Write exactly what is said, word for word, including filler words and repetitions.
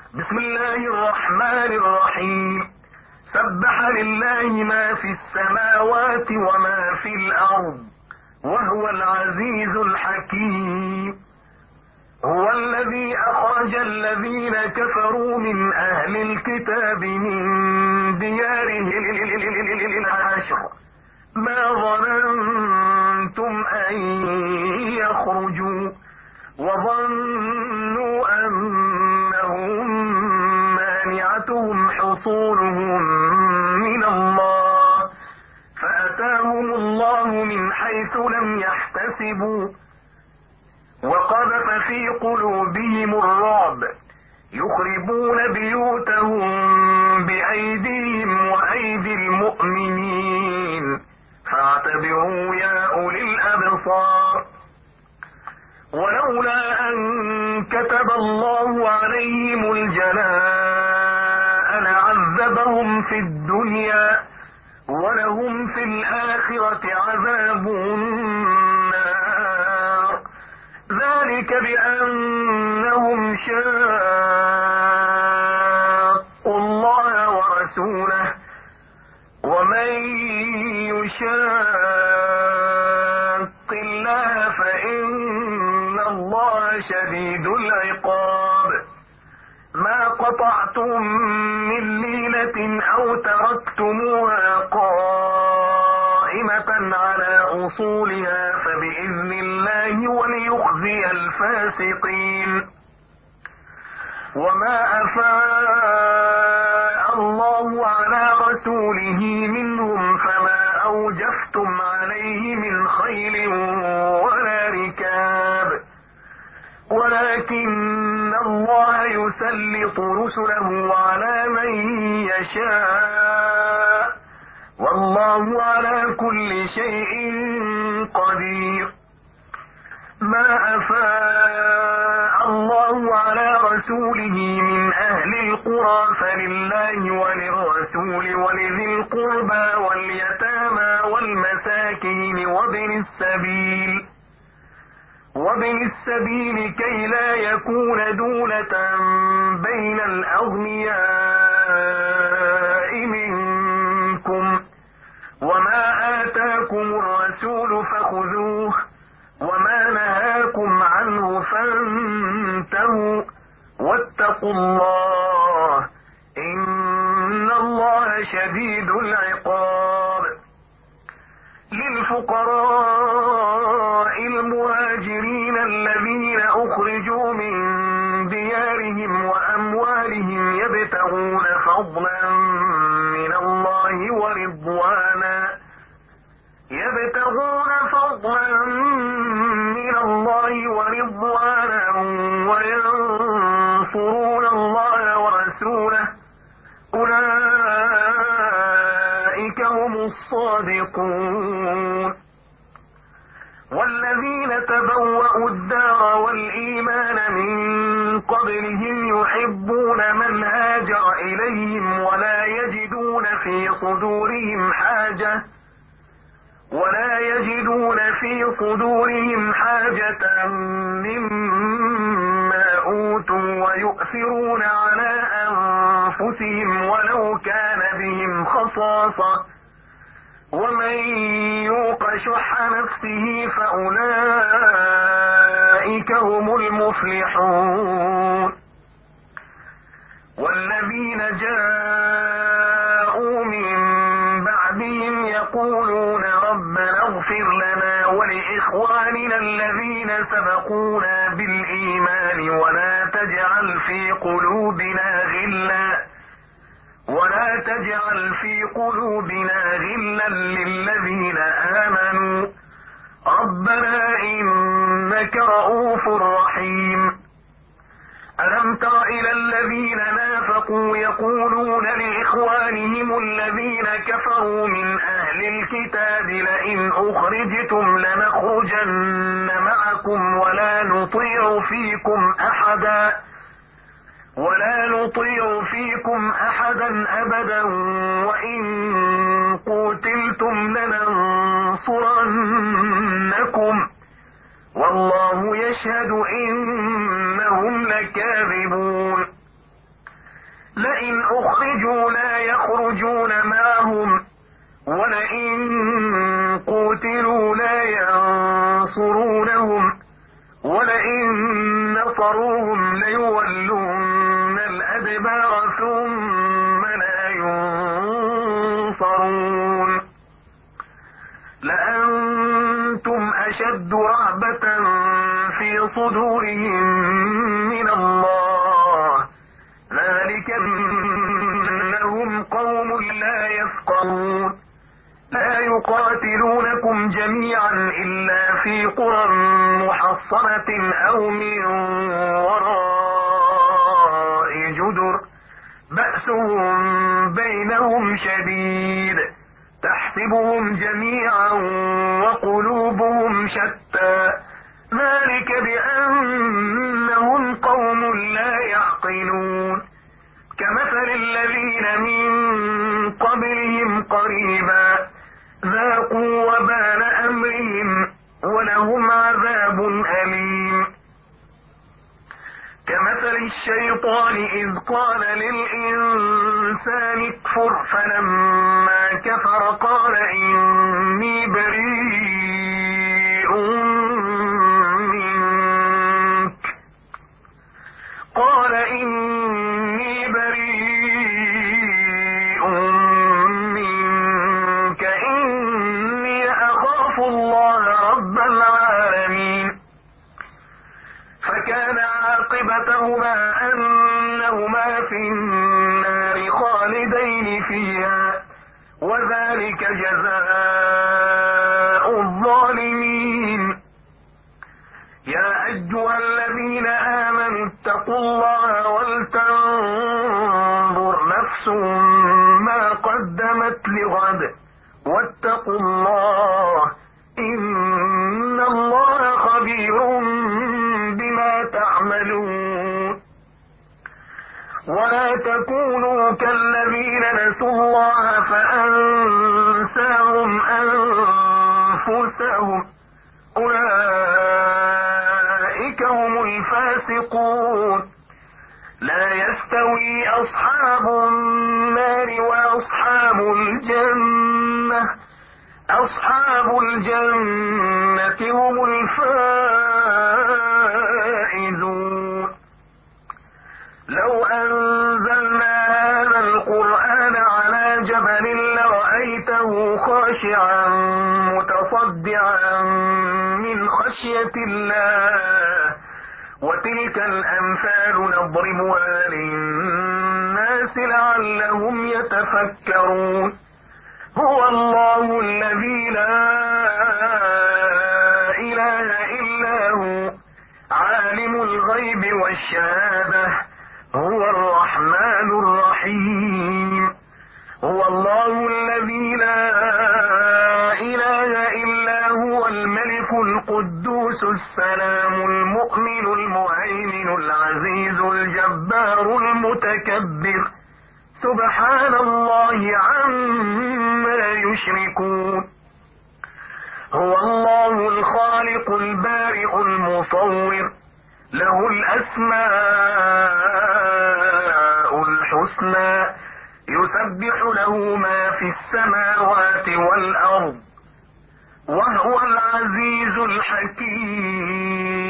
بسم الله الرحمن الرحيم. سبح لله ما في السماوات وما في الأرض وهو العزيز الحكيم. هو الذي أخرج الذين كفروا من أهل الكتاب من ديارهم العشر ما ظننتم أن يخرجوا وظنوا أنهم مانعتهم حصولهم من الله فأتاهم الله من حيث لم يحتسبوا وقذف في قلوبهم الرعب يخربون بيوتهم بأيديهم وأيدي المؤمنين فاعتبروا يا أولي الأبصار. ولولا أن كتب الله عليهم الجلاء لعذبهم في الدنيا ولهم في الآخرة عذاب النار ذلك بأنهم شاقوا الله ورسوله ومن يشاق الله فإن الله شديد العقاب. ما قطعتم من لينة أو تركتموها قائمة على أصولها فبإذن الله وليخزي الفاسقين. وما أفاء الله على رسوله منهم فما أوجفتم عليه من خيل ولا ركاب ولكن الله يسلط رسله على من يشاء والله على كل شيء قدير. ما أفاء الله على رسوله من أهل القرى فلله وللرسول ولذي القربى واليتامى والمساكين وابن السبيل وابن السبيل كي لا يكون دولة بين الأغنياء منكم. وما آتاكم الرسول فخذوه وما نهاكم عنه فانتهوا واتقوا الله إن الله شديد العقاب. للفقراء المهاجرين الذين أخرجوا من ديارهم وأموالهم يبتغون فضلا من الله ورضوانا يبتغون فضلا من الله ورضوانا وينصرون الله ورسوله أولئك هم الصادقون. والذين تبوأوا الدار والإيمان من قبلهم يحبون من هاجر إليهم ولا يجدون في صدورهم حاجة ولا يجدون في صدورهم حاجة مما أوتوا ويؤثرون على أنفسهم ولو كان بهم خصاصة ومن يوق شح نفسه فأولئك هم المفلحون. والذين جاءوا من بعدهم يقولون ربنا اغفر لنا ولإخواننا الذين سبقونا بالإيمان ولا تجعل في قلوبنا غلا ولا تجعل في قلوبنا غلا للذين آمنوا ربنا إنك رؤوف رحيم. ألم تر إلى الذين نافقوا يقولون لإخوانهم الذين كفروا من أهل الكتاب لئن أخرجتم لنخرجن معكم ولا نطيع فيكم أحدا ولا نطيع فيكم أحدا أبدا وإن قتلتم لننصرنكم والله يشهد إنهم لكاذبون. لئن أخرجوا لا يخرجون معهم ولئن قتلوا لا ينصرونهم ولئن نصروهم ليولون الأدبار ثم لا ينصرون لأنتم أشد رهبة في صدورهم من الله ذلك أنهم قوم لا يفقهون لا يقاتلونكم جميعا إلا في قرى محصنة أو من وراء جدر بأسهم بينهم شديد تحسبهم جميعا وقلوبهم شتى ذلك بأنهم قوم لا يعقلون كمثل الذين من قبلهم قريبا ذاقوا وبال أمرهم ولهم عذاب أليم كمثل الشيطان إذ قال للإنسان اكفر فلما كفر قال إني بريء منك قال إني بريء منك إني أخاف الله رب العالمين فكان عاقبتهما أنهما في النار خالدين فيها وذلك جزاء الظالمين يا أيها الذين آمنوا اتقوا الله ولتنظر نفس ما قدمت لغد واتقوا الله إن الله خبير بما تعملون ولا تكونوا كالذين نسوا الله فأنساهم أنفسهم أولئك هم الفاسقون لا يستوي أصحاب النار وأصحاب الجنة أصحاب الجنة هم الفائزون لو أنزلنا هذا القرآن على جبل لرأيته خاشعا متصدعا من خشية الله وتلك الأمثال نضربها للناس لعلهم يتفكرون هو الله الذي لا إله إلا هو عالم الغيب والشهادة هو الرحمن الرحيم هو الله الذي لا إله إلا هو الملك القدوس السلام المؤمن المهيمن العزيز الجبار المتكبر سبحان الله عما يشركون هو الله الخالق البارئ المصور له الأسماء الحسنى يسبح له ما في السماوات والأرض وهو العزيز الحكيم